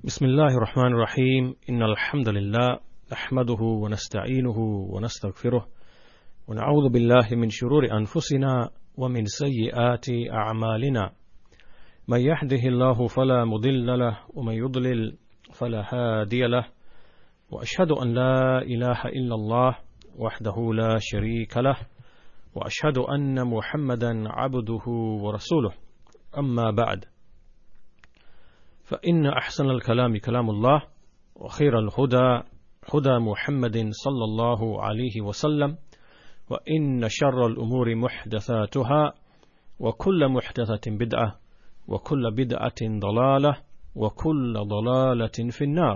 بسم الله الرحمن الرحيم إن الحمد لله نحمده ونستعينه ونستغفره ونعوذ بالله من شرور أنفسنا ومن سيئات أعمالنا من يهده الله فلا مضل له ومن يضلل فلا هادي له وأشهد أن لا إله إلا الله وحده لا شريك له وأشهد أن محمدا عبده ورسوله أما بعد فإن أحسن الكلام كلام الله وخير الهدى هدى محمد صلى الله عليه وسلم وإن شر الأمور محدثاتها وكل محدثة بدعة وكل بدعة ضلالة وكل ضلالة في النار.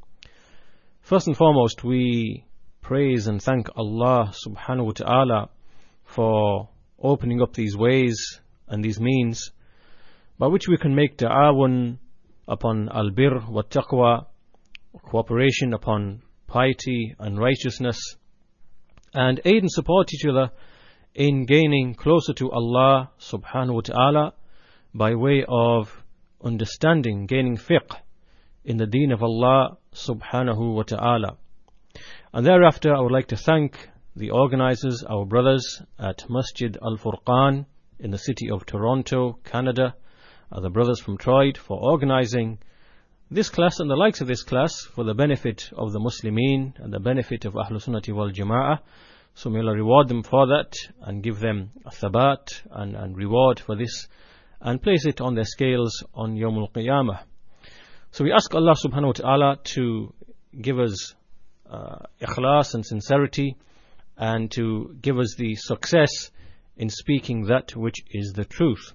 First and foremost, we praise and thank Allah subhanahu wa ta'ala for opening up these ways and these means by which we can make ta'awun upon al-birr wa taqwa, cooperation upon piety and righteousness, and aid and support each other in gaining closer to Allah subhanahu wa ta'ala by way of understanding, gaining fiqh in the deen of Allah subhanahu wa ta'ala. And thereafter I would like to thank the organizers, our brothers at Masjid Al-Furqan in the city of Toronto, Canada, the brothers from Troyd, for organizing this class and the likes of this class for the benefit of the Muslimin and the benefit of Ahlul Sunnati wal Jama'ah. So may Allah reward them for that and give them a thabat and reward for this and place it on their scales on Yawmul Qiyamah. So we ask Allah subhanahu wa ta'ala to give us ikhlas and sincerity and to give us the success in speaking that which is the truth.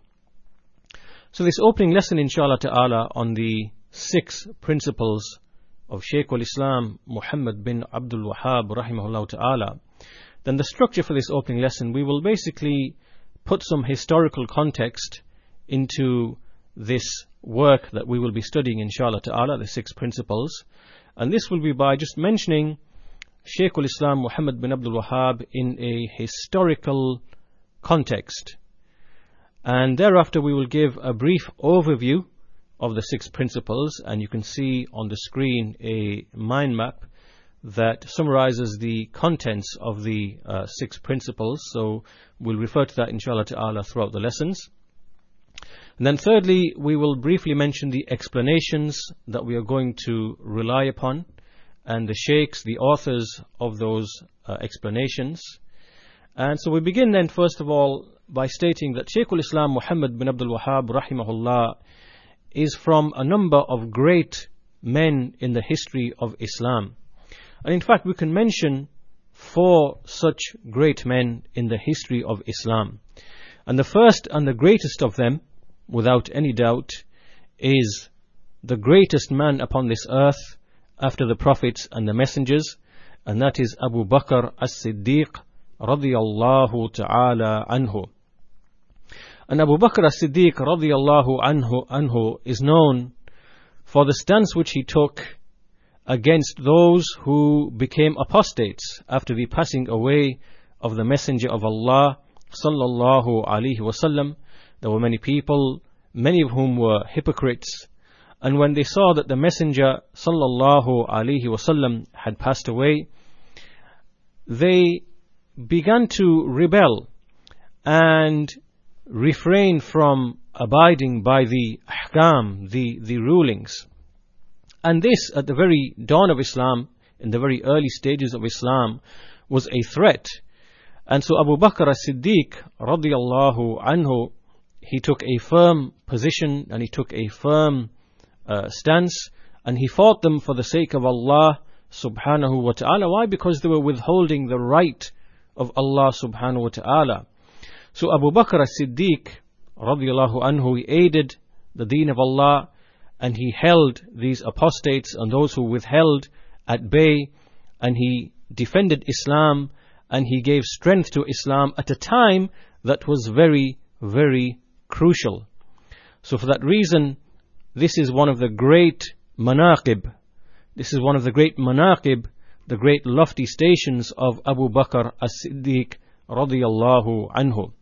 So this opening lesson, inshallah ta'ala, on the 6 principles of Shaykh al-Islam Muhammad bin Abdul Wahhab rahimahullah ta'ala, then the structure for this opening lesson, we will basically put some historical context into this work that we will be studying, inshallah ta'ala, the 6 principles. And this will be by just mentioning Shaykh al-Islam Muhammad bin Abdul Wahhab in a historical context. And thereafter we will give a brief overview of the 6 principles, and you can see on the screen a mind map that summarizes the contents of the 6 principles. So we'll refer to that inshallah ta'ala throughout the lessons. And then thirdly, we will briefly mention the explanations that we are going to rely upon and the sheikhs, the authors of those explanations. And so we begin then first of all by stating that Shaykh al-Islam Muhammad bin Abdul Wahhab rahimahullah is from a number of great men in the history of Islam. And in fact we can mention 4 such great men in the history of Islam. And the first and the greatest of them, without any doubt, is the greatest man upon this earth after the prophets and the messengers, and that is Abu Bakr as-Siddiq radiyallahu ta'ala anhu. And Abu Bakr as-Siddiq radiyallahu anhu is known for the stance which he took against those who became apostates after the passing away of the Messenger of Allah sallallahu alaihi wasallam. There were many people, many of whom were hypocrites, and when they saw that the Messenger sallallahu alaihi wasallam had passed away, they began to rebel and refrain from abiding by the ahkam, the rulings. And this, at the very dawn of Islam, in the very early stages of Islam, was a threat. And so Abu Bakr as-Siddiq radiyallahu anhu, he took a firm position and he took a firm stance, and he fought them for the sake of Allah subhanahu wa ta'ala. Why? Because they were withholding the right of Allah subhanahu wa ta'ala. So Abu Bakr as-Siddiq radiyallahu anhu, he aided the deen of Allah, and he held these apostates and those who withheld at bay, and he defended Islam, and he gave strength to Islam at a time that was very, very crucial. So for that reason, this is one of the great manaqib. This is one of the great manaqib, the great lofty stations of Abu Bakr as-Siddiq radiyallahu anhu.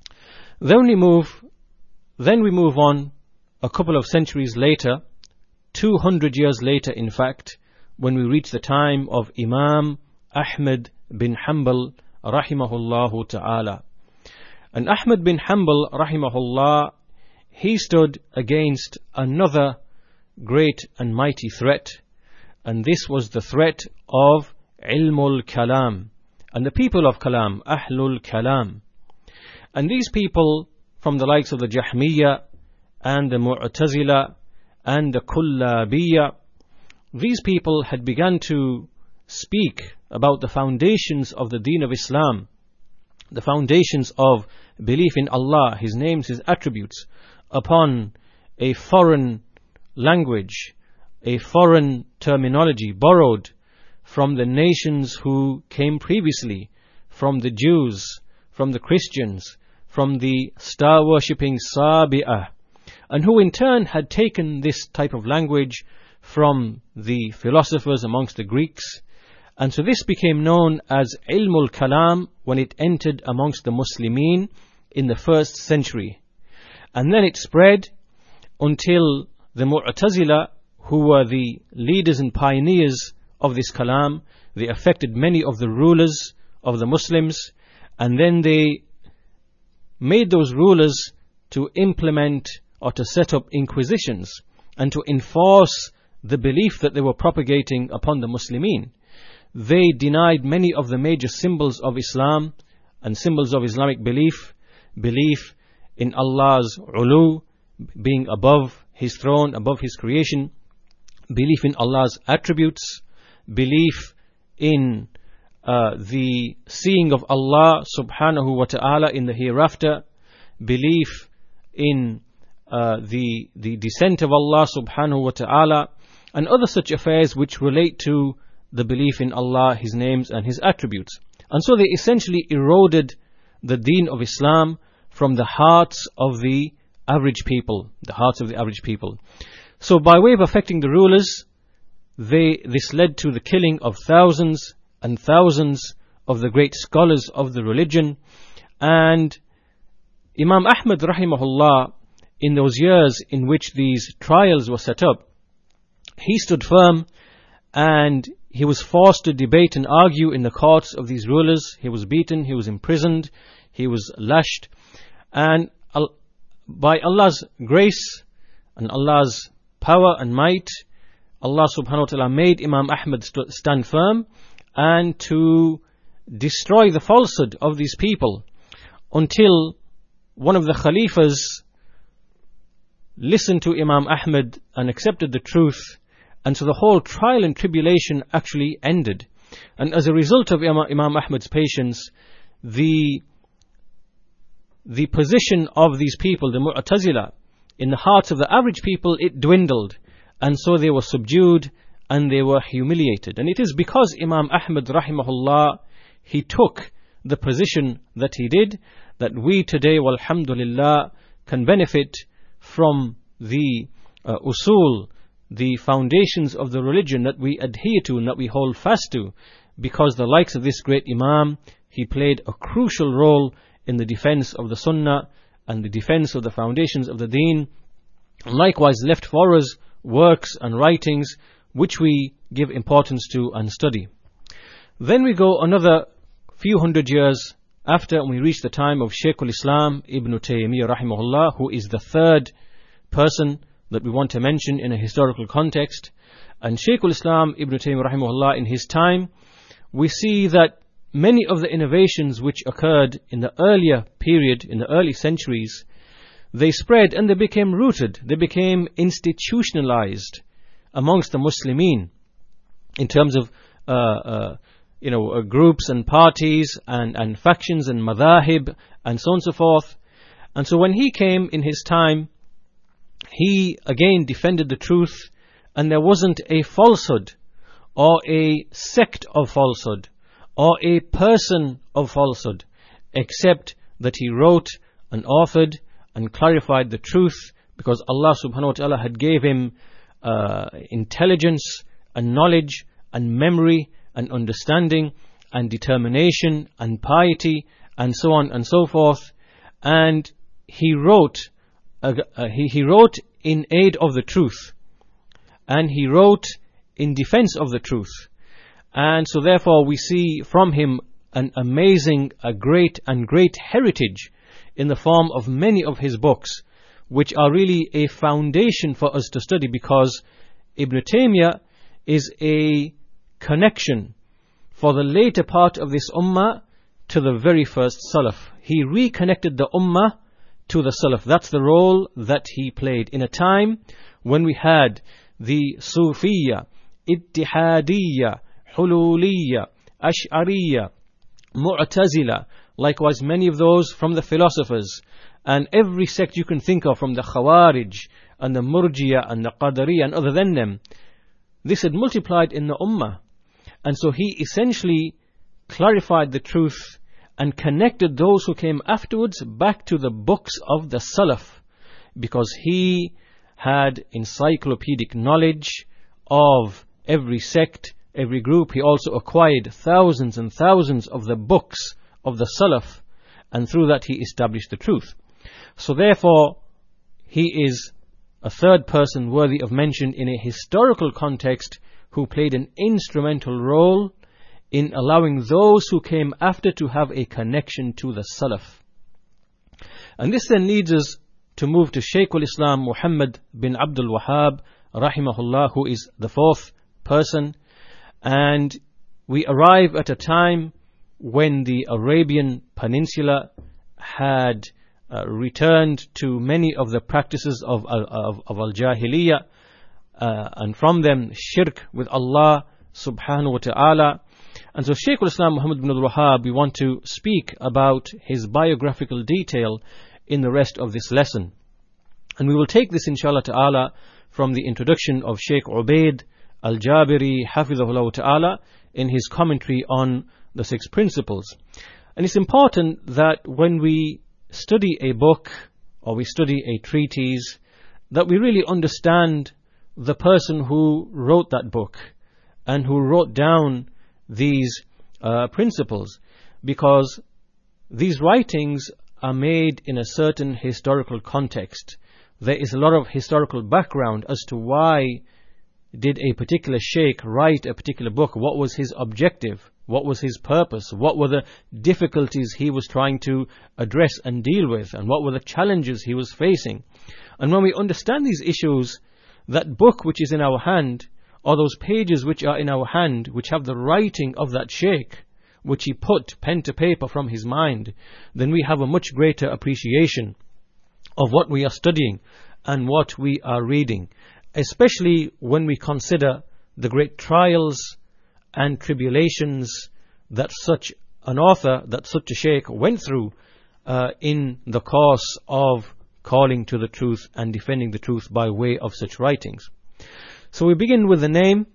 Then we move on a couple of centuries later 200 years later, in fact, when we reach the time of Imam Ahmad bin Hanbal rahimahullahu ta'ala. And Ahmad bin Hanbal rahimahullah, he stood against another great and mighty threat, and this was the threat of Ilmul Kalam, and the people of Kalam, Ahlul Kalam. And these people, from the likes of the Jahmiyyah and the Mu'tazila and the Kullabiyya, these people had begun to speak about the foundations of the deen of Islam, the foundations of belief in Allah, His names, His attributes, upon a foreign language, a foreign terminology borrowed from the nations who came previously, from the Jews, from the Christians, from the star-worshipping Sabi'ah, and who in turn had taken this type of language from the philosophers amongst the Greeks. And so this became known as Ilmul Kalam when it entered amongst the Muslimin in the 1st century. And then it spread until the Mu'tazila, who were the leaders and pioneers of this Kalam, they affected many of the rulers of the Muslims, and then they made those rulers to implement or to set up inquisitions and to enforce the belief that they were propagating upon the Muslimin. They denied many of the major symbols of Islam and symbols of Islamic belief in Allah's ulu, being above His throne, above His creation, belief in Allah's attributes, belief in the seeing of Allah subhanahu wa ta'ala in the hereafter, belief in the descent of Allah subhanahu wa ta'ala, and other such affairs which relate to the belief in Allah, His names and His attributes. And so they essentially eroded the deen of Islam from the hearts of the average people, So by way of affecting the rulers, this led to the killing of thousands and thousands of the great scholars of the religion. And Imam Ahmad rahimahullah, in those years in which these trials were set up, he stood firm, and he was forced to debate and argue in the courts of these rulers. He was beaten, he was imprisoned, he was lashed, and by Allah's grace and Allah's power and might, Allah subhanahu wa ta'ala made Imam Ahmad stand firm and to destroy the falsehood of these people, until one of the Khalifas listened to Imam Ahmad and accepted the truth, and so the whole trial and tribulation actually ended. And as a result of Imam Ahmad's patience, the position of these people, the Mu'tazila, in the hearts of the average people, it dwindled, and so they were subdued and they were humiliated. And it is because Imam Ahmad rahimahullah, he took the position that he did, that we today, walhamdulillah, can benefit from the usul, the foundations of the religion that we adhere to and that we hold fast to, because the likes of this great Imam, he played a crucial role in the defense of the Sunnah and the defense of the foundations of the Deen. Likewise left for us works and writings which we give importance to and study. Then we go another few hundred years after, and we reach the time of Shaykhul Islam Ibn Taymiyyah rahimahullah, who is the third person that we want to mention in a historical context. And Shaykhul Islam Ibn Taymiyyah rahimahullah, in his time, we see that many of the innovations which occurred in the earlier period, in the early centuries, they spread and they became rooted, they became institutionalized amongst the Muslimin in terms of groups and parties and factions and madhahib and so on and so forth. And so when he came in his time, he again defended the truth, and there wasn't a falsehood or a sect of falsehood or a person of falsehood, except that he wrote and authored and clarified the truth, because Allah subhanahu wa ta'ala had gave him intelligence and knowledge and memory and understanding and determination and piety and so on and so forth. And he wrote in aid of the truth, and he wrote in defense of the truth. And so therefore we see from him an amazing, a great heritage in the form of many of his books, which are really a foundation for us to study, because Ibn Taymiyyah is a connection for the later part of this ummah to the very first Salaf. He reconnected the ummah to the Salaf. That's the role that he played in a time when we had the Sufiyya, Ittihadiyya, Hululiyya, Ash'ariyya, Mu'tazila, likewise many of those from the philosophers, and every sect you can think of, from the Khawarij and the Murjiya and the Qadariyya and other than them. This had multiplied in the ummah, and so he essentially clarified the truth and connected those who came afterwards back to the books of the Salaf, because he had encyclopedic knowledge of every sect, every group. He also acquired thousands and thousands of the books of the Salaf, and through that he established the truth. So therefore, he is a third person worthy of mention in a historical context, who played an instrumental role in allowing those who came after to have a connection to the Salaf. And this then leads us to move to Shaykh al-Islam Muhammad bin Abdul Wahhab rahimahullah, who is the fourth person. And we arrive at a time when the Arabian Peninsula had returned to many of the practices of al-Jahiliyyah, and from them shirk with Allah subhanahu wa ta'ala. And so Shaykh al-Islam Muhammad bin Abdul Wahhab, we want to speak about his biographical detail in the rest of this lesson. And we will take this inshallah ta'ala from the introduction of Shaykh Ubaid al-Jabiri hafidhahullah ta'ala in his commentary on the 6 principles. And it's important that when we study a book or we study a treatise, that we really understand the person who wrote that book and who wrote down these principles, because these writings are made in a certain historical context. There is a lot of historical background as to why did a particular sheikh write a particular book, what was his objective, what was his purpose, what were the difficulties he was trying to address and deal with, and what were the challenges he was facing. And when we understand these issues, that book which is in our hand, or those pages which are in our hand, which have the writing of that sheikh, which he put pen to paper from his mind, then we have a much greater appreciation of what we are studying and what we are reading, especially when we consider the great trials and tribulations that such an author, that such a sheikh went through in the course of calling to the truth and defending the truth by way of such writings. So we begin with the name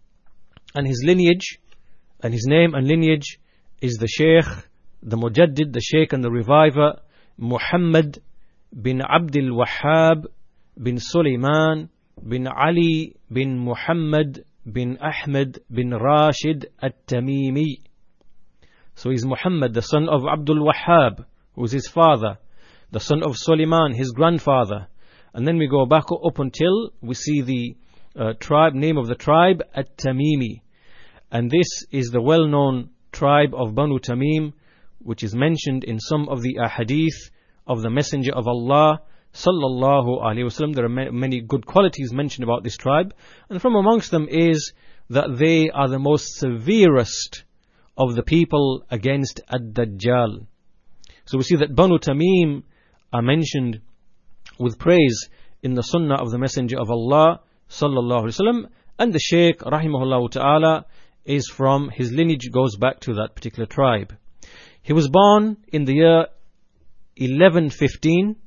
and his lineage, and his name and lineage is the Sheikh, the Mujaddid, the Sheikh and the Reviver, Muhammad bin Abdul Wahhab bin Sulaiman bin Ali bin Muhammad bin Ahmed bin Rashid at-Tamimi. So he's Muhammad, the son of Abdul Wahhab, who is his father, the son of Sulaiman, his grandfather. And then we go back up until we see the name of the tribe, at-Tamimi. And this is the well-known tribe of Banu Tamim, which is mentioned in some of the ahadith of the Messenger of Allah sallallahu alaihi wasallam. There are many good qualities mentioned about this tribe, and from amongst them is that they are the most severest of the people against Ad-Dajjal. So we see that Banu Tamim are mentioned with praise in the Sunnah of the Messenger of Allah sallallahu alaihi wasallam, and the Shaykh rahimahullah ta'ala is from, his lineage goes back to that particular tribe. He was born in the year 1115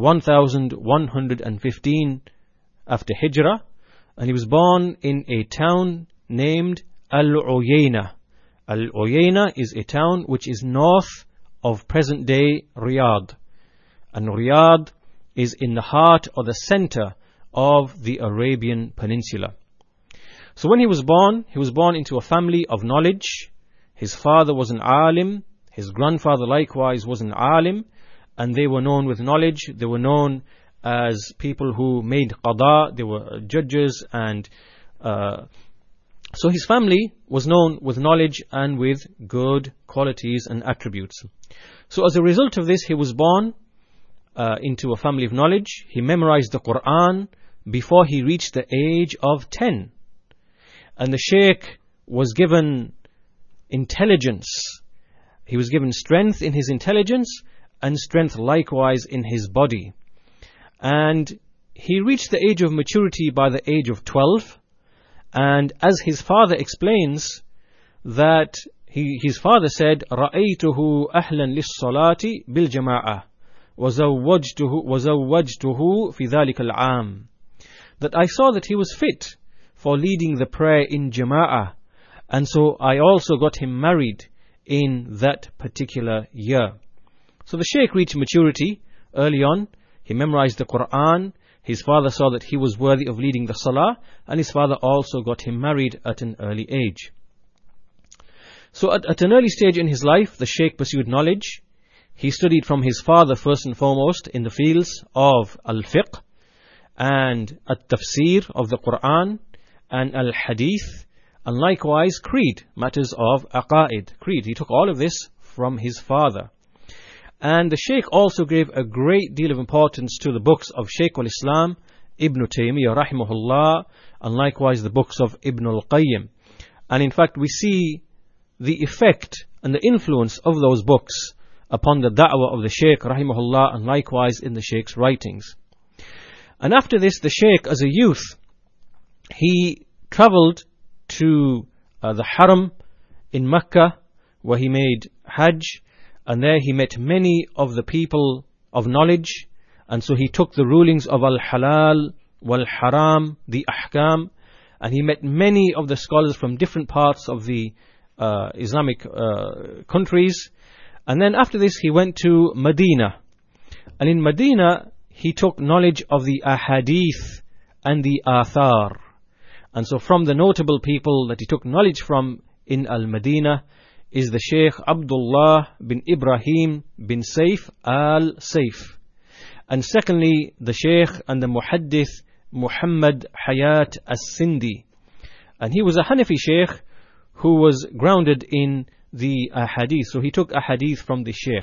after Hijrah, and he was born in a town named Al-Uyayna. Al-Uyayna is a town which is north of present-day Riyadh, and Riyadh is in the heart or the center of the Arabian Peninsula. So when he was born into a family of knowledge. His father was an alim, his grandfather likewise was an alim, and they were known with knowledge. They were known as people who made qada, they were judges, and so his family was known with knowledge and with good qualities and attributes. So as a result of this, he was born into a family of knowledge. He memorized the Quran before he reached the age of 10. And the Shaykh was given intelligence. He was given strength in his intelligence and strength likewise in his body. And he reached the age of maturity by the age of 12. And as his father explains, that his father said, رَأَيْتُهُ أَهْلًا لِلصَّلَاةِ بِالْجَمَاعَةِ وَزَوَّجْتُهُ فِي ذَلِكَ الْعَامِ. That I saw that he was fit for leading the prayer in Jama'ah, and so I also got him married in that particular year. So the Shaykh reached maturity early on. He memorized the Quran. His father saw that he was worthy of leading the Salah, and his father also got him married at an early age. So at an early stage in his life, the Shaykh pursued knowledge. He studied from his father first and foremost in the fields of al-fiqh and at-tafsir of the Quran and al-hadith, and likewise creed, matters of aqaid, creed. He took all of this from his father. And the Shaykh also gave a great deal of importance to the books of Shaykh al-Islam, Ibn Taymiyyah rahimahullah, and likewise the books of Ibn al-Qayyim. And in fact we see the effect and the influence of those books upon the da'wah of the Shaykh rahimahullah, and likewise in the Shaykh's writings. And after this, the Shaykh as a youth, he travelled to the Haram in Mecca, where he made Hajj, and there he met many of the people of knowledge, and so he took the rulings of al-halal wal-haram, the ahkam, and he met many of the scholars from different parts of the Islamic countries. And then after this he went to Medina, and in Medina he took knowledge of the ahadith and the athar. And so from the notable people that he took knowledge from in Al-Madinah is the Shaykh Abdullah bin Ibrahim bin Saif al-Saif. And secondly, the Shaykh and the Muhaddith Muhammad Hayat as-Sindi. And he was a Hanafi Shaykh who was grounded in the ahadith. So he took ahadith from the Shaykh.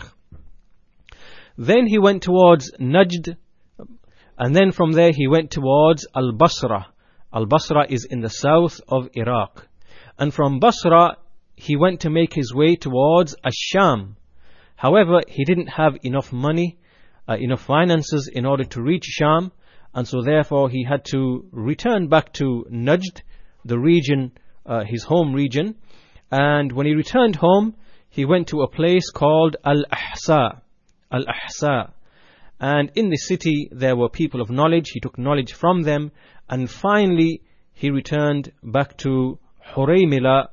Then he went towards Najd, and then from there he went towards Al-Basra. Al-Basra is in the south of Iraq. And from Basra he went to make his way towards Ash-Sham. However, he didn't have enough money, enough finances in order to reach Sham, and so therefore he had to return back to Najd, the region, his home region. And when he returned home, he went to a place called Al-Ahsa. Al-Ahsa. And in the city there were people of knowledge. He took knowledge from them, and finally he returned back to Huraymila,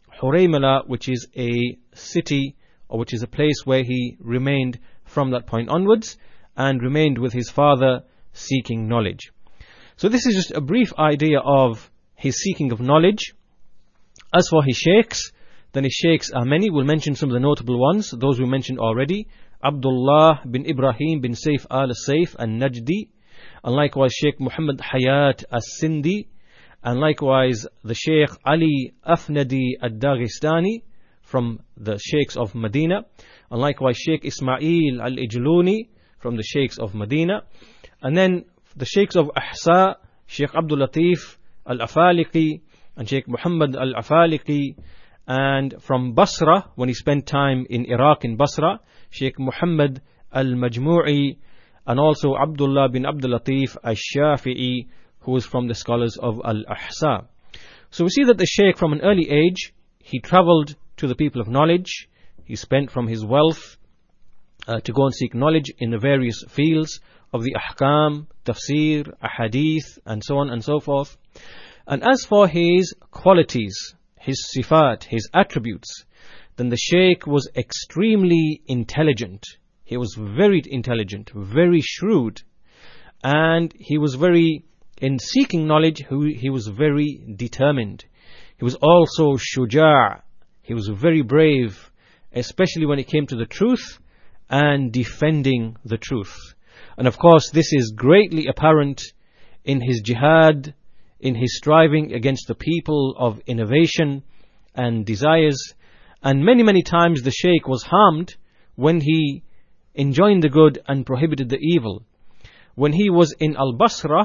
which is a city, or which is a place where he remained from that point onwards, and remained with his father seeking knowledge. So this is just a brief idea of his seeking of knowledge. As for his sheikhs, then his sheikhs are many. We'll mention some of the notable ones, those we mentioned already. Abdullah bin Ibrahim bin Saif al-Saif al-Najdi, and likewise Shaykh Muhammad Hayat as-Sindi, and likewise the Shaykh Ali Afnadi al-Daghistani from the Shaykhs of Medina, and likewise Shaykh Ismail al-Ijluni from the Shaykhs of Medina, and then the Shaykhs of Ahsa, Shaykh Abdul Latif al-Afaliqi and Shaykh Muhammad al-Afaliqi, and from Basra, when he spent time in Iraq in Basra, Shaykh Muhammad al-Majmu'i, and also Abdullah bin Abdul Latif al-Shafi'i, who was from the scholars of Al-Ahsa. So we see that the Shaykh from an early age, he travelled to the people of knowledge. He spent from his wealth to go and seek knowledge in the various fields of the ahkam, tafsir, ahadith, and so on and so forth. And as for his qualities, his sifat, his attributes, then the Shaykh was extremely intelligent. He was very intelligent, very shrewd, and he was in seeking knowledge, he was very determined. He was also shuja', he was very brave, especially when it came to the truth and defending the truth. And of course, this is greatly apparent in his jihad, in his striving against the people of innovation and desires. And many, many times the Shaykh was harmed when he enjoined the good and prohibited the evil. When he was in Al-Basra,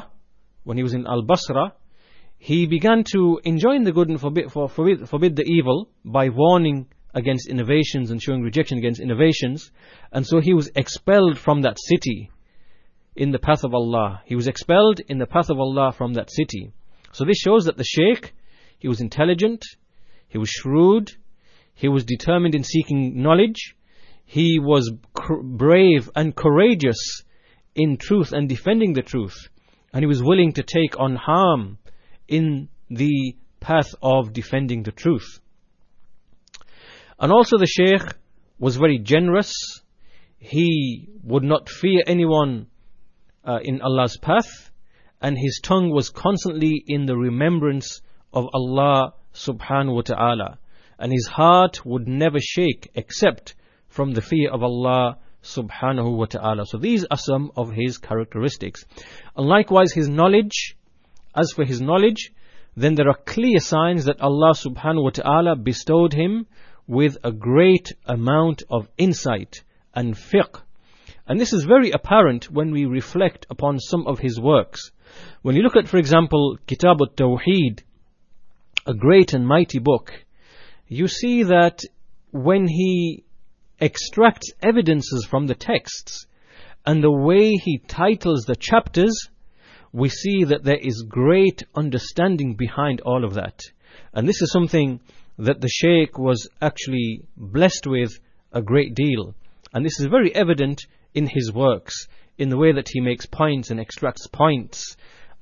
he began to enjoin the good and forbid the evil by warning against innovations and showing rejection against innovations. And so he was expelled from that city in the path of Allah. He was expelled in the path of Allah from that city. So this shows that the Shaykh, he was intelligent, he was shrewd, he was determined in seeking knowledge, he was brave and courageous in truth and defending the truth, and he was willing to take on harm in the path of defending the truth. And also the Shaykh was very generous. He would not fear anyone in Allah's path, and his tongue was constantly in the remembrance of Allah subhanahu wa ta'ala, and his heart would never shake except from the fear of Allah subhanahu wa ta'ala. So these are some of his characteristics. And likewise his knowledge, as for his knowledge, then there are clear signs that Allah subhanahu wa ta'ala bestowed him with a great amount of insight and fiqh. And this is very apparent when we reflect upon some of his works. When you look at, for example, Kitab al-Tawheed, a great and mighty book, you see that when he extracts evidences from the texts and the way he titles the chapters, we see that there is great understanding behind all of that. And this is something that the Shaykh was actually blessed with a great deal. And this is very evident in his works, in the way that he makes points and extracts points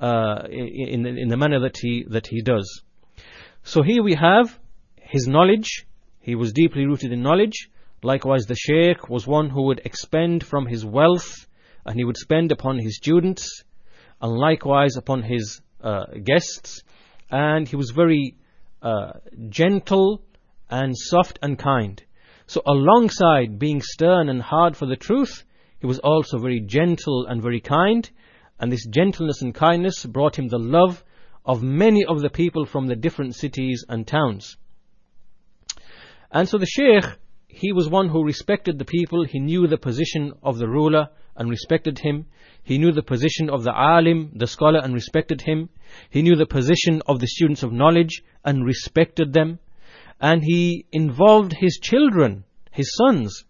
in the manner that he does. So here we have his knowledge. He was deeply rooted in knowledge. Likewise, the Shaykh was one who would expend from his wealth, and he would spend upon his students, and likewise upon his guests. And he was very gentle and soft and kind. So alongside being stern and hard for the truth, he was also very gentle and very kind. And this gentleness and kindness brought him the love of many of the people from the different cities and towns. And so the Shaykh, he was one who respected the people. He knew the position of the ruler and respected him. He knew the position of the alim, the scholar, and respected him. He knew the position of the students of knowledge and respected them. And he involved his children, his sons,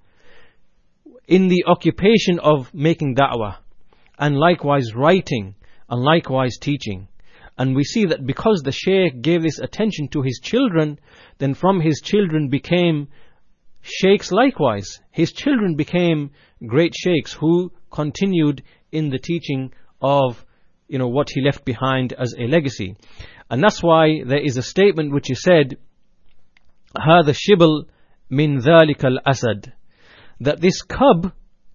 in the occupation of making da'wah, and likewise writing, and likewise teaching. And we see that because the Shaykh gave this attention to his children, then from his children became sheikhs likewise. His children became great sheikhs who continued in the teaching of what he left behind as a legacy. And that's why there is a statement which is said, هذا الشبل من ذلك الأسد, that this cub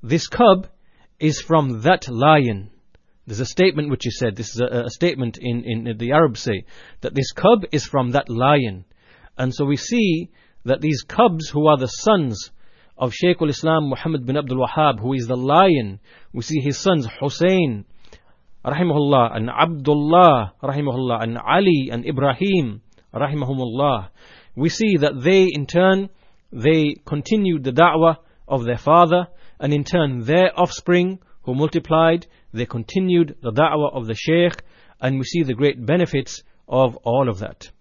is from that lion. There's a statement which is said, this is a statement in the Arabs say, that this cub is from that lion. And so we see that these cubs who are the sons of Shaykh al-Islam Muhammad bin Abdul Wahhab, who is the lion, we see his sons Hussein rahimahullah, and Abdullah rahimahullah, and Ali and Ibrahim rahimahumullah. We see that they in turn, they continued the da'wah of their father, and in turn their offspring who multiplied, they continued the da'wah of the Shaykh, and we see the great benefits of all of that.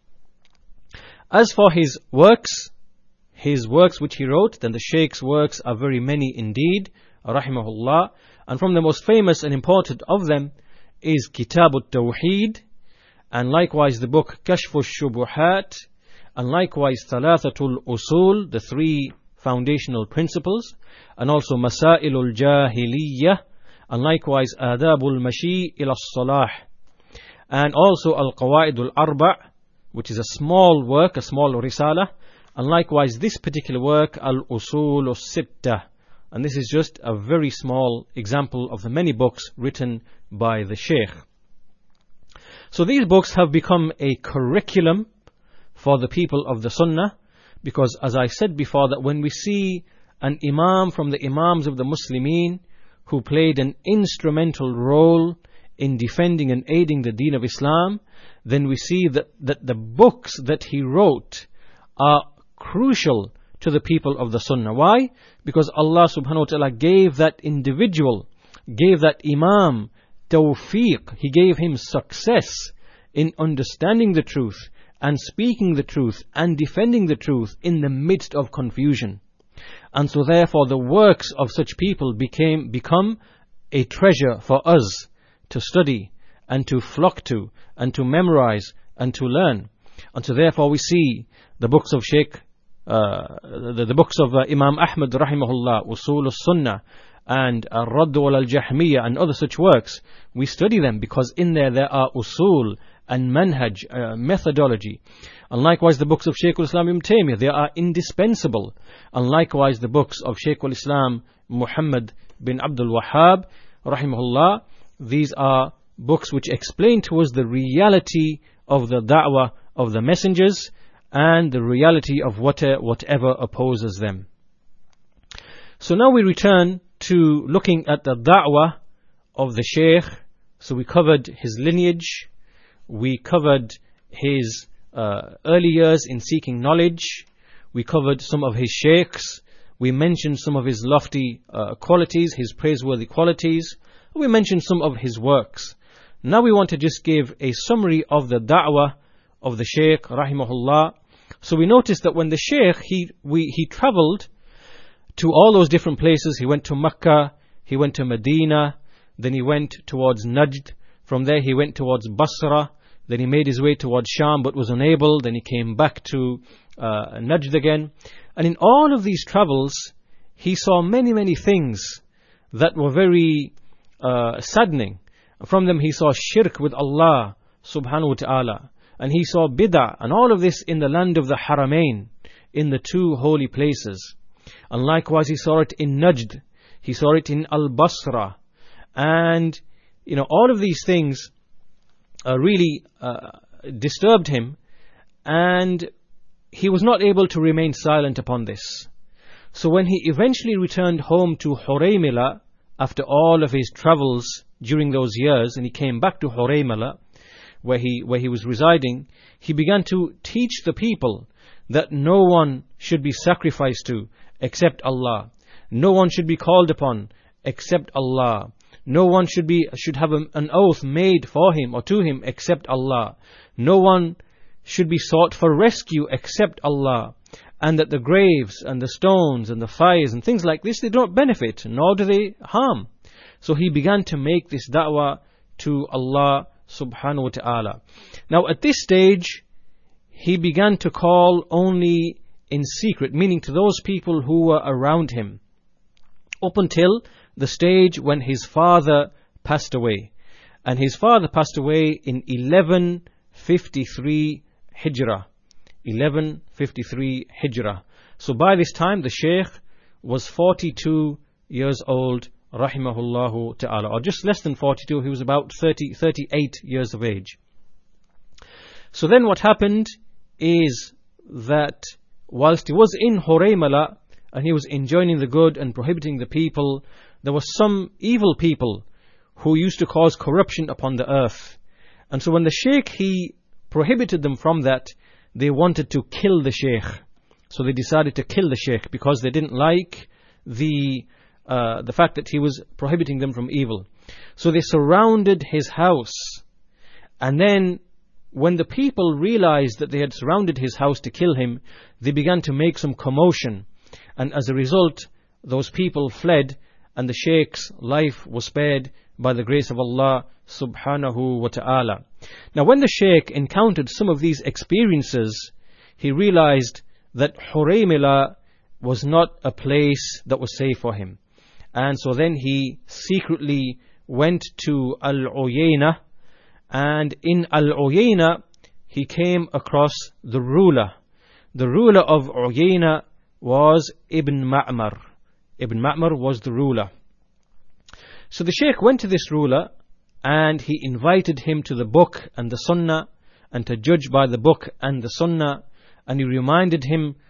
As for his works which he wrote, then the Shaykh's works are very many indeed, rahimahullah, and from the most famous and important of them is Kitab al-Tawheed, and likewise the book Kashf al-Shubuhat, and likewise Thalathatul Usul, the three foundational principles, and also Masailul Jahiliyyah, and likewise Adabul Mashi ila Salah, and also Al-Qawaidul Arba', which is a small work, a small risala, and likewise this particular work, Al-Usul al-Sittah, and this is just a very small example of the many books written by the Shaykh. So these books have become a curriculum for the people of the Sunnah, because as I said before, that when we see an Imam from the Imams of the Muslimin who played an instrumental role in defending and aiding the deen of Islam, then we see that the books that he wrote are crucial to the people of the Sunnah. Why? Because Allah subhanahu wa ta'ala gave that individual, gave that Imam tawfiq, He gave him success in understanding the truth and speaking the truth and defending the truth in the midst of confusion. And so therefore the works of such people become a treasure for us to study and to flock to and to memorize and to learn. And so therefore we see the books of the books of Imam Ahmad rahimahullah, Usul al-Sunnah and Ar-Radd al-Jahmiyyah and other such works. We study them because in there are usul and manhaj, methodology. And likewise the books of Shaykh al-Islam Ibn Taymiyyah, they are indispensable. And likewise the books of Shaykh al-Islam Muhammad bin Abdul Wahhab rahimahullah, these are books which explain to us the reality of the da'wah of the messengers and the reality of whatever opposes them. So now we return to looking at the da'wah of the Shaykh. So we covered his lineage, we covered his early years in seeking knowledge, we covered some of his shaykhs, we mentioned some of his lofty qualities, his praiseworthy qualities, we mentioned some of his works. Now we want to just give a summary of the da'wah of the Shaykh rahimahullah. So we noticed that when the Shaykh, he travelled to all those different places. He went to Mecca, he went to Medina, then he went towards Najd. From there he went towards Basra, then he made his way towards Sham but was unable. Then he came back to Najd again. And in all of these travels, he saw many things that were very saddening. From them he saw shirk with Allah subhanahu wa ta'ala. And he saw bid'ah, and all of this in the land of the Haramain, in the two holy places. And likewise he saw it in Najd, he saw it in Al-Basra. And, all of these things really disturbed him, and he was not able to remain silent upon this. So when he eventually returned home to Huraymila, after all of his travels during those years, and he came back to Huraymila, where he was residing, he began to teach the people that no one should be sacrificed to except Allah. No one should be called upon except Allah. No one should have an oath made for him or to him except Allah. No one should be sought for rescue except Allah. And that the graves and the stones and the fires and things like this, they don't benefit, nor do they harm. So he began to make this da'wah to Allah subhanahu wa ta'ala. Now at this stage, he began to call only in secret, meaning to those people who were around him, up until the stage when his father passed away. And his father passed away in 1153 Hijrah. 1153 Hijrah. So by this time the Shaykh was 42 years old, rahimahullahu ta'ala, or just less than 42. He was about 38 years of age. So then what happened is that whilst he was in Huraymala and he was enjoining the good and prohibiting the people, there were some evil people who used to cause corruption upon the earth. And so when the Shaykh, he prohibited them from that, they wanted to kill the Shaykh. So they decided to kill the Shaykh because they didn't like the fact that he was prohibiting them from evil. So they surrounded his house. And then when the people realized that they had surrounded his house to kill him, they began to make some commotion. And as a result, those people fled, and the Shaykh's life was spared by the grace of Allah subhanahu wa ta'ala. Now when the Shaykh encountered some of these experiences, he realized that Huraymila was not a place that was safe for him. And so then he secretly went to Al-Uyayna, and in Al-Uyayna he came across the ruler. The ruler of Uyayna was Ibn Ma'mar. Ibn Ma'mar was the ruler. So the Shaykh went to this ruler and he invited him to the book and the sunnah, and to judge by the book and the sunnah, and he reminded him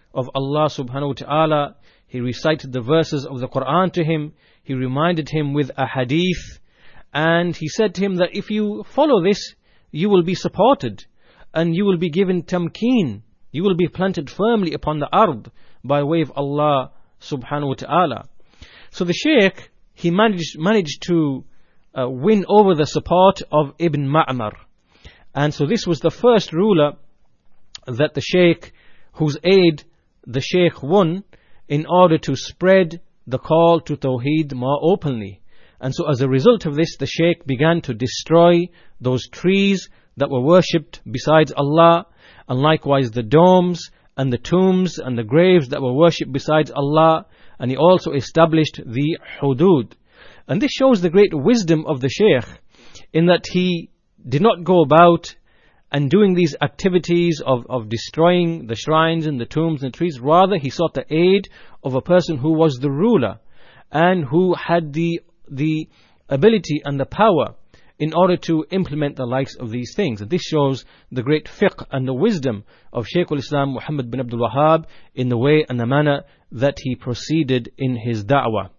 of Allah subhanahu wa ta'ala. He recited the verses of the Quran to him. He reminded him with a hadith. And he said to him that if you follow this, you will be supported. And you will be given tamkeen. You will be planted firmly upon the ard by way of Allah subhanahu wa ta'ala. So the Shaykh, he managed to win over the support of Ibn Ma'mar. And so this was the first ruler that the Shaykh, whose aid the Shaykh won in order to spread the call to Tawheed more openly. And so as a result of this, the Shaykh began to destroy those trees that were worshipped besides Allah, and likewise the domes and the tombs and the graves that were worshipped besides Allah. And he also established the hudud. And this shows the great wisdom of the Shaykh, in that he did not go about and doing these activities of destroying the shrines and the tombs and trees. Rather, he sought the aid of a person who was the ruler and who had the ability and the power in order to implement the likes of these things. And this shows the great fiqh and the wisdom of Shaykh al-Islam Muhammad bin Abdul Wahhab in the way and the manner that he proceeded in his da'wah.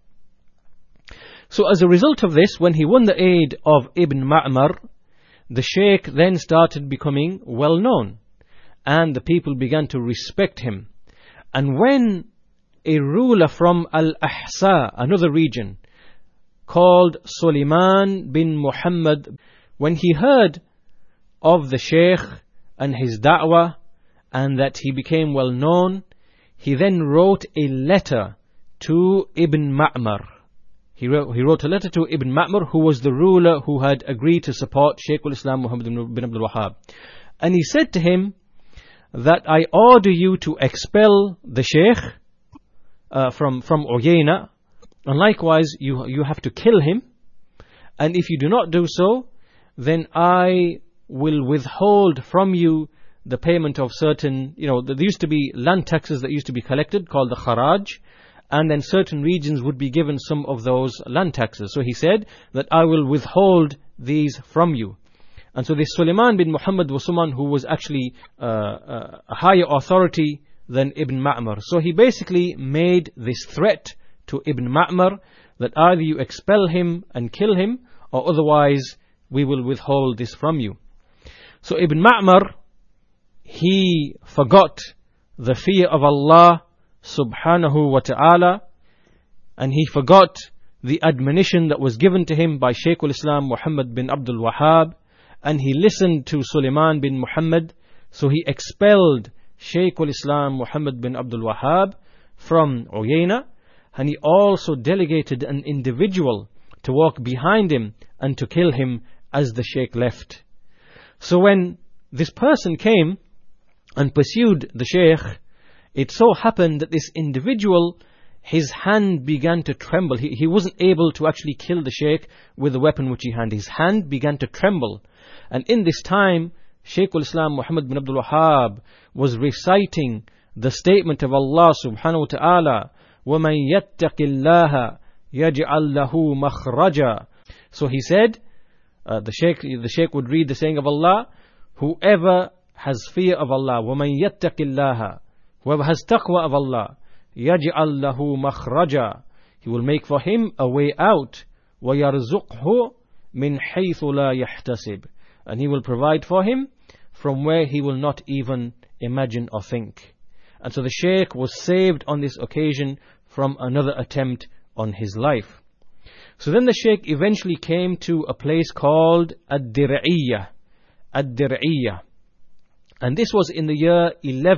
So as a result of this, when he won the aid of Ibn Ma'mar, the Shaykh then started becoming well known, and the people began to respect him. And when a ruler from Al-Ahsa, another region, called Suleiman bin Muhammad, when he heard of the Shaykh and his da'wah, and that he became well known, he then wrote a letter to Ibn Ma'mar. He wrote a letter to Ibn Ma'mar, who was the ruler who had agreed to support Shaykh al-Islam Muhammad bin Abdul Wahhab. And he said to him that I order you to expel the Shaykh from Uyayna, and likewise you have to kill him. And if you do not do so, then I will withhold from you the payment of certain, there used to be land taxes that used to be collected called the kharaj, and then certain regions would be given some of those land taxes. So he said that I will withhold these from you. And so this Suleiman bin Muhammad was someone who was actually a higher authority than Ibn Ma'mar. So he basically made this threat to Ibn Ma'mar that either you expel him and kill him, or otherwise we will withhold this from you. So Ibn Ma'mar, he forgot the fear of Allah subhanahu wa ta'ala, and he forgot the admonition that was given to him by Shaykh al-Islam Muhammad bin Abdul Wahhab, and he listened to Suleiman bin Muhammad. So he expelled Shaykh al-Islam Muhammad bin Abdul Wahhab from Uyayna, and he also delegated an individual to walk behind him and to kill him as the Shaykh left. So when this person came and pursued the Shaykh, it so happened that this individual, his hand began to tremble. He wasn't able to actually kill the Shaykh with the weapon which he had. His hand began to tremble. And in this time, Shaykh al-Islam Muhammad bin Abdul Wahhab was reciting the statement of Allah subhanahu wa ta'ala, وَمَنْ يَتَّقِ اللَّهَ يَجْعَلْ لَهُ مَخْرَجًا. So he said, the Shaykh would read the saying of Allah, whoever has fear of Allah, وَمَنْ يَتَّقِ اللَّهَ, whoever has taqwa of Allah, يَجْعَلْ لَهُ مَخْرَجًا, he will make for him a way out, وَيَرْزُقْهُ مِنْ حَيْثُ لَا يَحْتَسِبْ, and he will provide for him from where he will not even imagine or think. And so the Shaykh was saved on this occasion from another attempt on his life. So then the Shaykh eventually came to a place called Ad-Dir'iyah. Ad-Dir'iyah. And this was in the year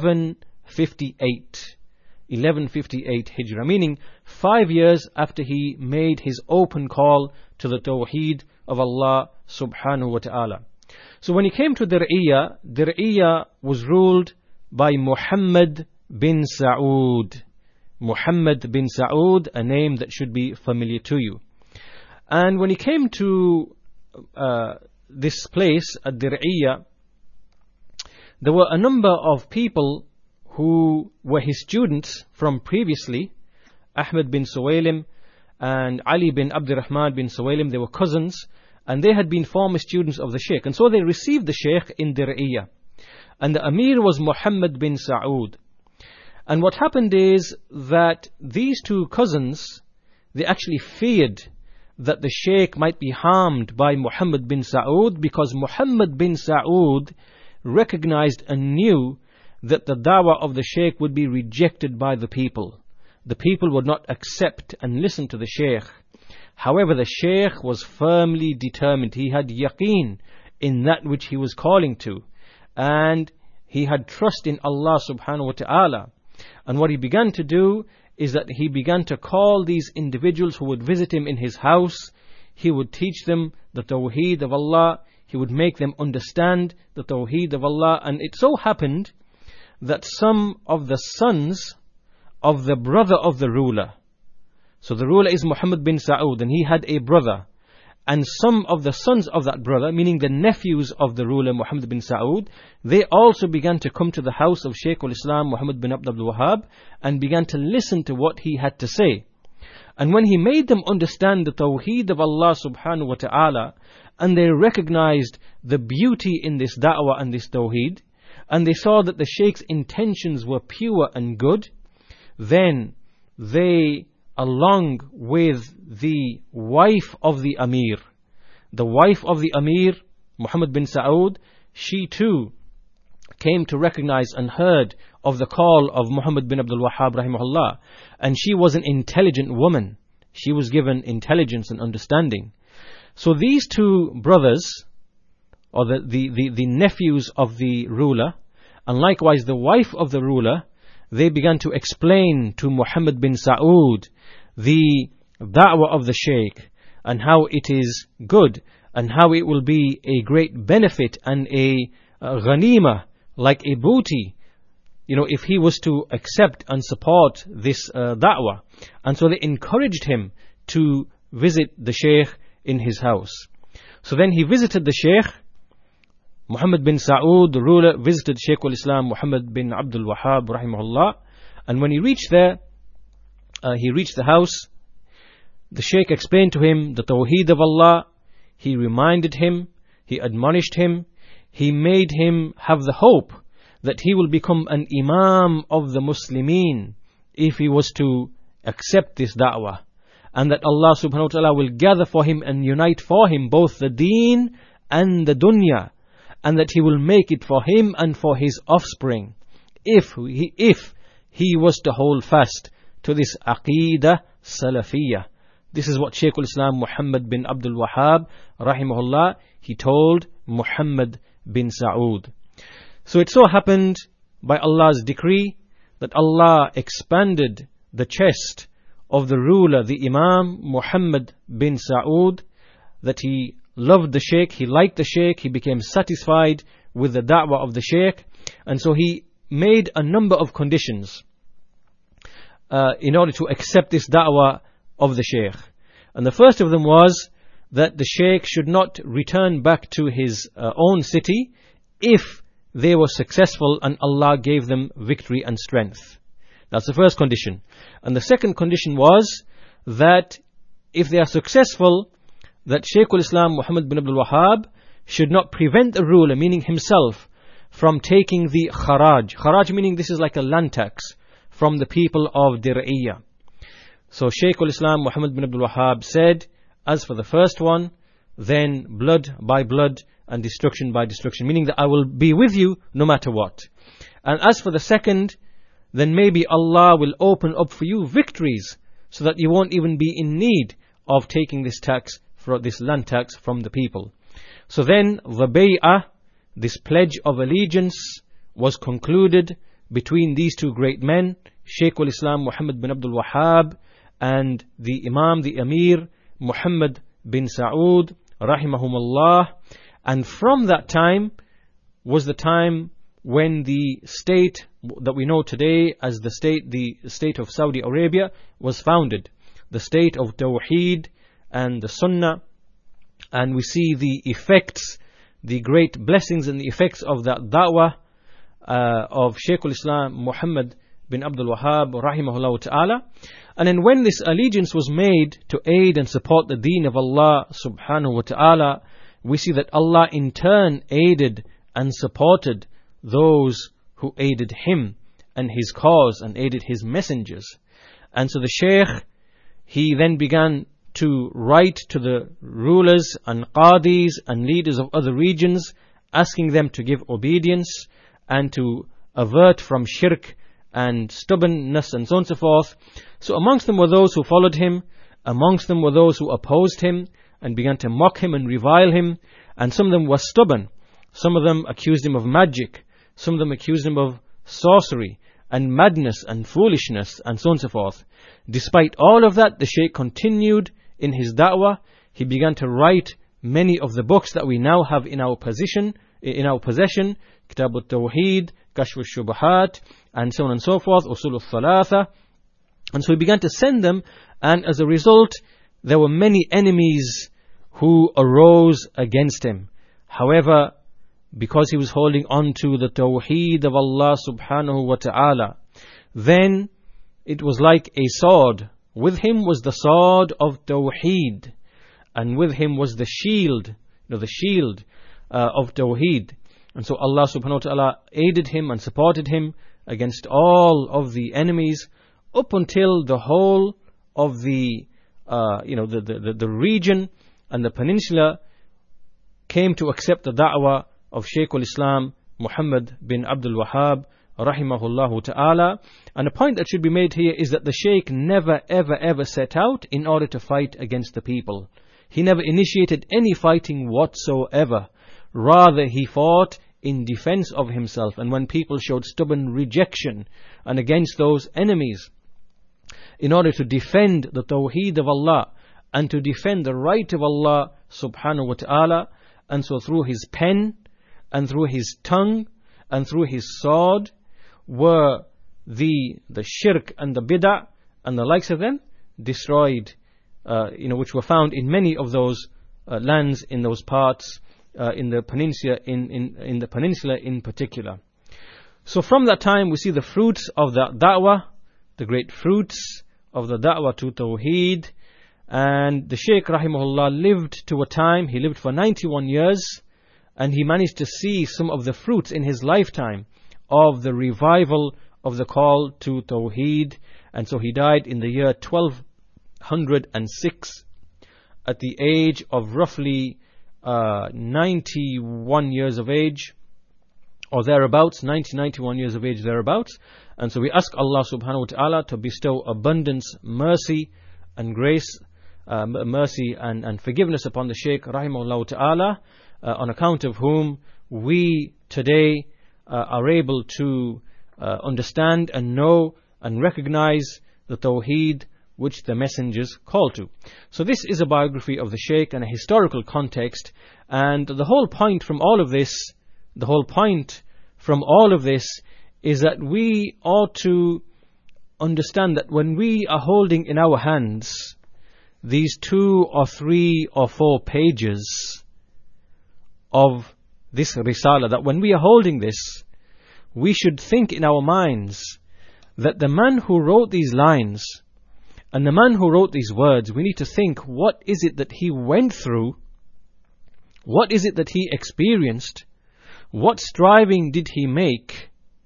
1158 Hijrah, meaning 5 years after he made his open call to the Tawheed of Allah subhanahu wa ta'ala. So when he came to Dir'iyah, Dir'iyah was ruled by Muhammad bin Saud. Muhammad bin Saud, a name that should be familiar to you. And when he came to this place, at Dir'iyah, there were a number of people who were his students from previously. Ahmed bin Suwaylim and Ali bin Abdurrahman bin Suwaylim, they were cousins, and they had been former students of the Shaykh. And so they received the Shaykh in Dir'iyah. And the Amir was Muhammad bin Saud. And what happened is that these two cousins, they actually feared that the Sheikh might be harmed by Muhammad bin Saud, because Muhammad bin Saud recognized and knew that the da'wah of the Sheikh would be rejected by the people. The people would not accept and listen to the Sheikh. However, the Sheikh was firmly determined. He had yaqeen in that which he was calling to, and he had trust in Allah subhanahu wa ta'ala. And what he began to do is that he began to call these individuals who would visit him in his house. He would teach them the Tawheed of Allah. He would make them understand the Tawheed of Allah. And it so happened that some of the sons of the brother of the ruler, so the ruler is Muhammad bin Saud, and he had a brother, and some of the sons of that brother, meaning the nephews of the ruler Muhammad bin Saud, they also began to come to the house of Shaykh al-Islam Muhammad bin Abdul Wahhab and began to listen to what he had to say. And when he made them understand the Tawheed of Allah subhanahu wa ta'ala, and they recognized the beauty in this da'wah and this Tawheed, and they saw that the Shaykh's intentions were pure and good, then they, along with the wife of the Amir, Muhammad bin Saud, she too came to recognize and heard of the call of Muhammad bin Abdul Wahhab rahimahullah. And she was an intelligent woman. She was given intelligence and understanding. So these two brothers, or the nephews of the ruler, and likewise the wife of the ruler, they began to explain to Muhammad bin Saud the da'wah of the Shaykh, and how it is good, and how it will be a great benefit and a ghanima, like a booty, if he was to accept and support this da'wah. And so they encouraged him to visit the Shaykh in his house. So then he visited the Shaykh. Muhammad bin Saud, the ruler, visited Shaykh al-Islam Muhammad bin Abdul Wahhab rahimahullah. And when he reached there, he reached the house. The Shaykh explained to him the Tawheed of Allah. He reminded him, he admonished him, he made him have the hope that he will become an Imam of the Muslimin if he was to accept this da'wah, and that Allah subhanahu wa ta'ala will gather for him and unite for him both the deen and the dunya, and that he will make it for him and for his offspring if he was to hold fast to this Aqidah Salafiyah. This is what Shaykh al-Islam Muhammad bin Abdul Wahhab rahimahullah, he told Muhammad bin Saud. So it so happened by Allah's decree that Allah expanded the chest of the ruler, the Imam Muhammad bin Saud, that he loved the Shaykh, he liked the Shaykh, he became satisfied with the da'wah of the Shaykh, and so he made a number of conditions in order to accept this da'wah of the Shaykh. And the first of them was that the Shaykh should not return back to his own city if they were successful and Allah gave them victory and strength. That's the first condition. And the second condition was that if they are successful, that Shaykh al-Islam Muhammad bin Abdul Wahhab should not prevent the ruler, meaning himself, from taking the kharaj. Kharaj meaning this is like a land tax from the people of Dir'iyah. So Shaykh al-Islam Muhammad bin Abdul Wahhab said, as for the first one, then blood by blood and destruction by destruction, meaning that I will be with you no matter what. And as for the second, then maybe Allah will open up for you victories so that you won't even be in need of taking this tax, this land tax from the people. So then the bay'ah, this pledge of allegiance, was concluded between these two great men, Shaykh al-Islam Muhammad bin Abdul Wahhab and the Imam, the Amir, Muhammad bin Saud, rahimahumullah. And from that time was the time when the state that we know today as the state of Saudi Arabia was founded. The state of Tawheed and the Sunnah. And we see the effects, the great blessings and the effects of that da'wah of Shaykh al-Islam Muhammad bin Abdul Wahhab rahimahullah ta'ala. And then when this allegiance was made to aid and support the deen of Allah subhanahu wa ta'ala, we see that Allah in turn aided and supported those who aided him and his cause and aided his messengers. And so the Shaykh, he then began to write to the rulers and qadis and leaders of other regions, asking them to give obedience and to avert from shirk and stubbornness and so on and so forth. So amongst them were those who followed him, amongst them were those who opposed him and began to mock him and revile him, and some of them were stubborn. Some of them accused him of magic, some of them accused him of sorcery and madness and foolishness and so on and so forth. Despite all of that, the Shaykh continued in his da'wah. He began to write many of the books that we now have in our possession, Kitab al-Tawheed, Kashf al-Shubahat, and so on and so forth, Usul al-Thalatha. And so he began to send them, and as a result, there were many enemies who arose against him. However, because he was holding on to the Tawheed of Allah subhanahu wa ta'ala, then it was like a sword. With him was the sword of Tawheed, and with him was the shield, the shield of Tawheed. And so Allah subhanahu wa ta'ala aided him and supported him against all of the enemies, up until the whole of the region and the peninsula came to accept the da'wah of Shaykh al-Islam Muhammad bin Abdul Wahhab rahimahullah ta'ala. And a point that should be made here is that the Shaykh never ever set out in order to fight against the people. He never initiated any fighting whatsoever. Rather, he fought in defense of himself. And when people showed stubborn rejection and against those enemies, in order to defend the Tawheed of Allah and to defend the right of Allah subhanahu wa ta'ala, and so through his pen and through his tongue and through his sword were the shirk and the bid'ah and the likes of them destroyed, which were found in many of those lands, in those parts, in the peninsula, in the peninsula in particular. So from that time we see the fruits of the da'wah, the great fruits of the da'wah to Tawheed. And the Shaykh rahimahullah lived to a time, he lived for 91 years, and he managed to see some of the fruits in his lifetime of the revival of the call to Tawheed. And so he died in the year 1206 at the age of roughly 91 years of age, or thereabouts, 91 years of age thereabouts. And so we ask Allah subhanahu wa ta'ala to bestow abundance, mercy and grace, mercy and forgiveness upon the Shaykh rahimahullah ta'ala, on account of whom we today are able to understand and know and recognize the Tawheed which the messengers call to. So this is a biography of the Shaykh and a historical context, and the whole point from all of this is that we ought to understand that when we are holding in our hands these 2 or 3 or 4 pages of this risala, that when we are holding this, we should think in our minds that the man who wrote these lines and the man who wrote these words, we need to think, what is it that he went through? What is it that he experienced? What striving did he make,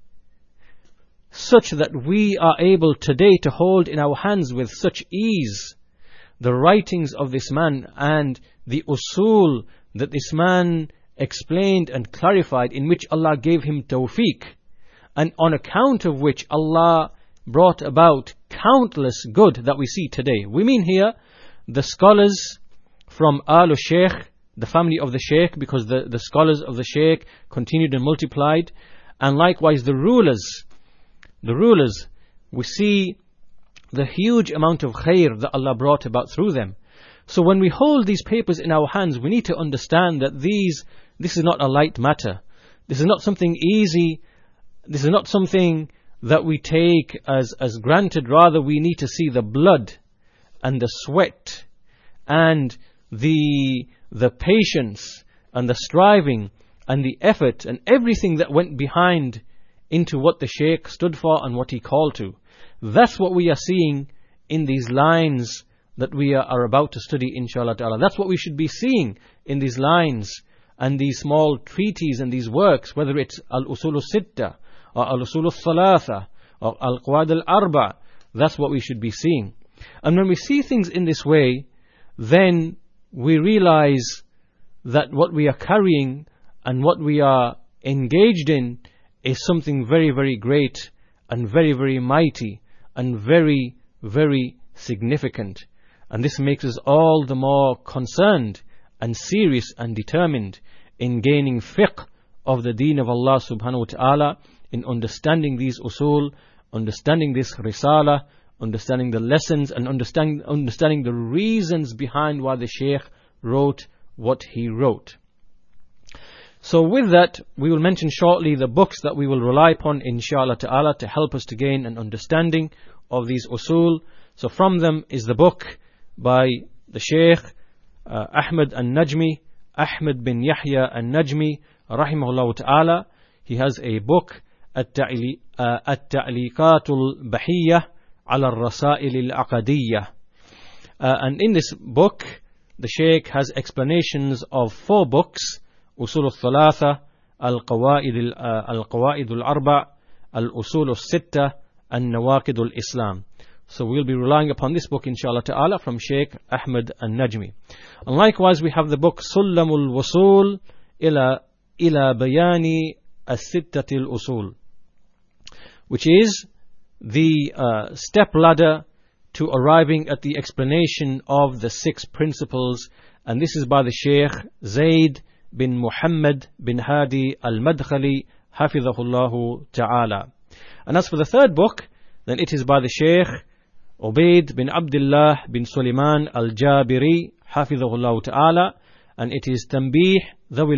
such that we are able today to hold in our hands with such ease the writings of this man and the usul that this man explained and clarified, in which Allah gave him tawfiq, and on account of which Allah brought about countless good that we see today. We mean here the scholars from Al-Shaykh, the family of the Shaykh, because the scholars of the Shaykh continued and multiplied, and likewise the rulers, we see the huge amount of khair that Allah brought about through them. So when we hold these papers in our hands, we need to understand that this is not a light matter. This is not something easy. This is not something that we take as granted. Rather, we need to see the blood and the sweat and the patience and the striving and the effort and everything that went behind into what the Shaykh stood for and what he called to. That's what we are seeing in these lines that we are about to study, inshallah ta'ala. That's what we should be seeing in these lines and these small treatises and these works, whether it's Al-Usul al-Sitta or Al-Usul al-Thalatha or Al-Qawaid al-Arba. That's what we should be seeing. And when we see things in this way, then we realize that what we are carrying and what we are engaged in is something very, very great and very, very mighty and very, very significant. And this makes us all the more concerned and serious and determined in gaining fiqh of the deen of Allah subhanahu wa ta'ala, in understanding these usul, understanding this risala, understanding the lessons, and understanding the reasons behind why the Shaykh wrote what he wrote. So with that, we will mention shortly the books that we will rely upon inshallah ta'ala to help us to gain an understanding of these usul. So from them is the book by the Shaykh Ahmad al-Najmi, Ahmad bin Yahya al-Najmi rahimahullah ta'ala. He has a book At-Ta'liqat al-Bahiyyah ala al-Rasail al-Aqadiyyah. And in this book, the Shaykh has explanations of 4 books: Usul al-Thalatha, Al-Qawaid al-Arba', Al-Usul al-Sitta, and Nawaqid al-Islam. So we'll be relying upon this book inshallah ta'ala from Shaykh Ahmad al-Najmi. And likewise we have the book Sullamul Wusul ila Bayani as-Sittatil Usul, which is the step ladder to arriving at the explanation of the 6 principles. And this is by the Shaykh Zayd bin Muhammad bin Hadi al-Madkhali hafidhahullahu ta'ala. And as for the 3rd book, then it is by the Shaykh Ubaid bin Abdullah bin Sulaiman al-Jabiri hafidhahullahu ta'ala, and it is Tanbih ذوي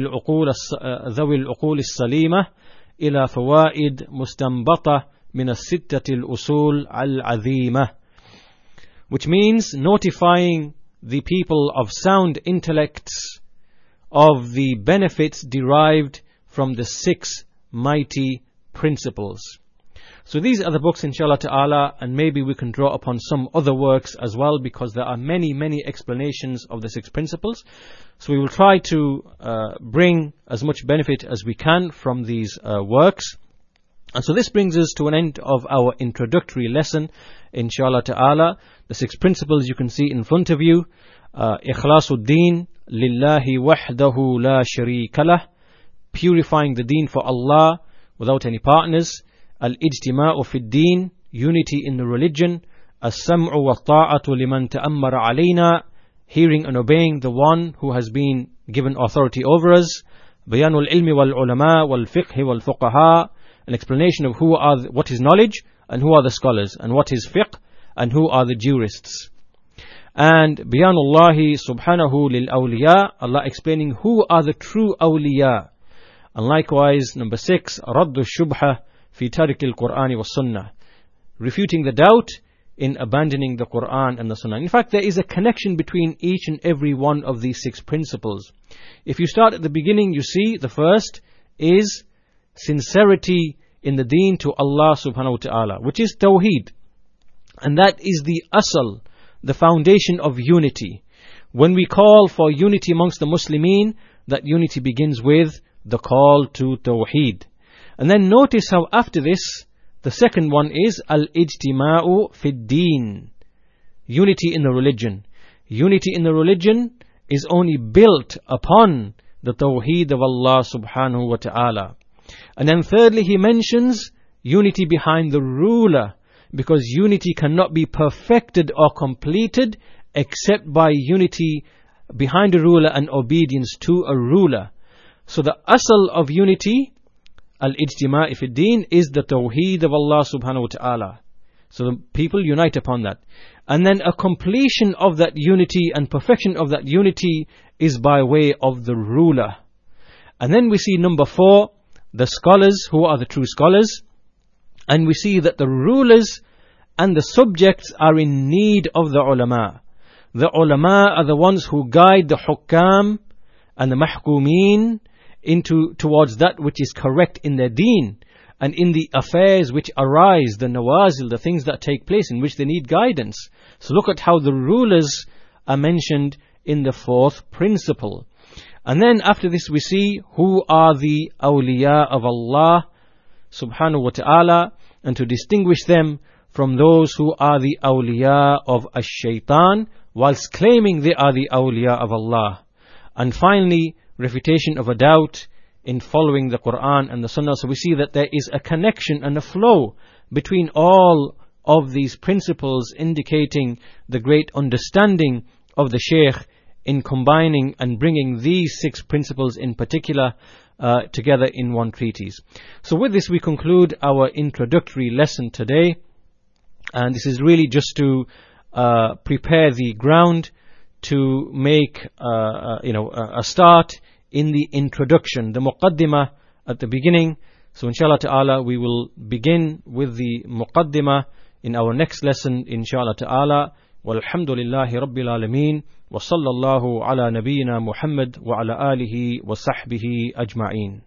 العقول السليمة إلى فوائد مستنبطة من الستة الأصول العظيمة, which means notifying the people of sound intellects of the benefits derived from the 6 mighty principles. So these are the books inshallah ta'ala, and maybe we can draw upon some other works as well, because there are many, many explanations of the 6 principles. So we will try to bring as much benefit as we can from these works. And so this brings us to an end of our introductory lesson inshallah ta'ala. The 6 principles you can see in front of you: Ikhlasuddin lillahi wahdahu la sharika lah, purifying the deen for Allah without any partners; Al-Ijtima'u fid Din, unity in the religion; As-Sam'u wa ta'atu liman ta'ammara alayna, hearing and obeying the one who has been given authority over us; Bayanul ilmi wal ulama wal fiqh wal fuqaha, an explanation of what is knowledge and who are the scholars, and what is fiqh and who are the jurists; and Bayanullahi subhanahu lil awliya, Allah explaining who are the true awliya; and likewise number 6, Raddu shubha fi tarik al-Qur'an wa sunnah, refuting the doubt in abandoning the Qur'an and the Sunnah. In fact, there is a connection between each and every one of these 6 principles. If you start at the beginning, you see the first is sincerity in the deen to Allah subhanahu wa ta'ala, which is tawheed. And that is the asal, the foundation of unity. When we call for unity amongst the Muslimin, that unity begins with the call to tawheed. And then notice how after this, the second one is Al-Ijtima'u fid Din, unity in the religion. Unity in the religion is only built upon the tawheed of Allah subhanahu wa ta'ala. And then thirdly, he mentions unity behind the ruler, because unity cannot be perfected or completed except by unity behind a ruler and obedience to a ruler. So the asal of unity, Al-Ijtima'i fi Din, is the tawheed of Allah subhanahu wa ta'ala. So the people unite upon that. And then a completion of that unity and perfection of that unity is by way of the ruler. And then we see number 4, the scholars, who are the true scholars. And we see that the rulers and the subjects are in need of the ulama. The ulama are the ones who guide the hukam and the mahkumeen towards that which is correct in their deen, and in the affairs which arise, the nawazil, the things that take place in which they need guidance. So look at how the rulers are mentioned in the 4th principle. And then after this we see who are the awliya of Allah subhanahu wa ta'ala. and to distinguish them from those who are the awliya of ash-shaytan, whilst claiming they are the awliya of Allah. And finally, refutation of a doubt in following the Quran and the Sunnah. So we see that there is a connection and a flow between all of these principles, indicating the great understanding of the Shaykh in combining and bringing these 6 principles in particular together in one treatise. So with this we conclude our introductory lesson today, and this is really just to prepare the ground to make a start in the introduction, the muqaddimah at the beginning. So inshallah ta'ala we will begin with the muqaddimah in our next lesson, inshallah ta'ala. Walhamdulillahi Rabbil Alameen, wa sallallahu ala nabiyyina Muhammad wa ala alihi wa sahbihi ajma'een.